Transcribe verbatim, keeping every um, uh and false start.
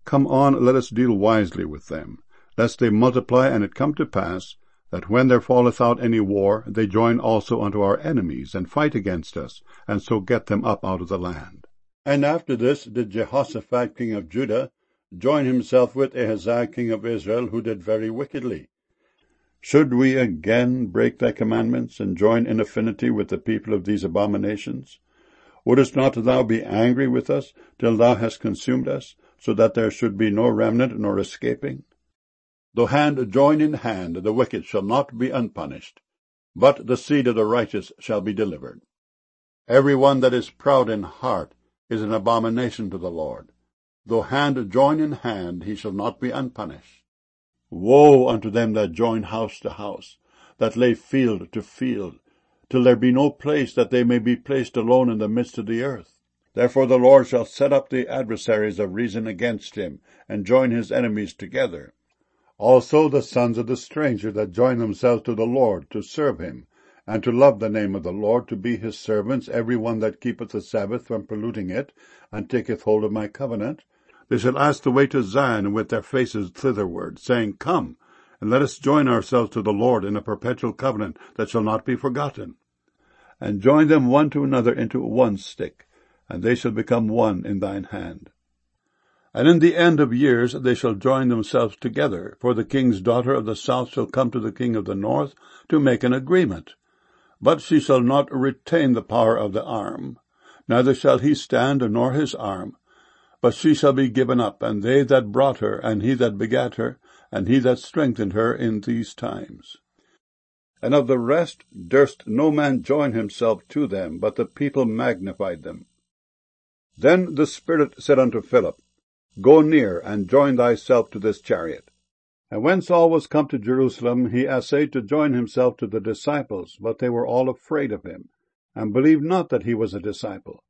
Come on, let us deal wisely with them, lest they multiply, and it come to pass, that when there falleth out any war, they join also unto our enemies, and fight against us, and so get them up out of the land. And after this did Jehoshaphat king of Judah join himself with Ahaziah king of Israel, who did very wickedly. Should we again break thy commandments, and join in affinity with the people of these abominations? Wouldest not thou be angry with us, till thou hast consumed us, so that there should be no remnant nor escaping? Though hand join in hand, the wicked shall not be unpunished, but the seed of the righteous shall be delivered. Every one that is proud in heart is an abomination to the Lord. Though hand join in hand, he shall not be unpunished. Woe unto them that join house to house, that lay field to field, till there be no place that they may be placed alone in the midst of the earth. Therefore the Lord shall set up the adversaries of reason against him, and join his enemies together. Also the sons of the stranger that join themselves to the Lord, to serve him, and to love the name of the Lord, to be his servants, every one that keepeth the Sabbath from polluting it, and taketh hold of my covenant, they shall ask the way to Zion with their faces thitherward, saying, Come, and let us join ourselves to the Lord in a perpetual covenant that shall not be forgotten. And join them one to another into one stick, and they shall become one in thine hand. And in the end of years they shall join themselves together, for the king's daughter of the south shall come to the king of the north to make an agreement. But she shall not retain the power of the arm, neither shall he stand nor his arm, but she shall be given up, and they that brought her, and he that begat her, and he that strengthened her in these times. And of the rest durst no man join himself to them, but the people magnified them. Then the Spirit said unto Philip, Go near, and join thyself to this chariot. And when Saul was come to Jerusalem, he essayed to join himself to the disciples, but they were all afraid of him, and believed not that he was a disciple.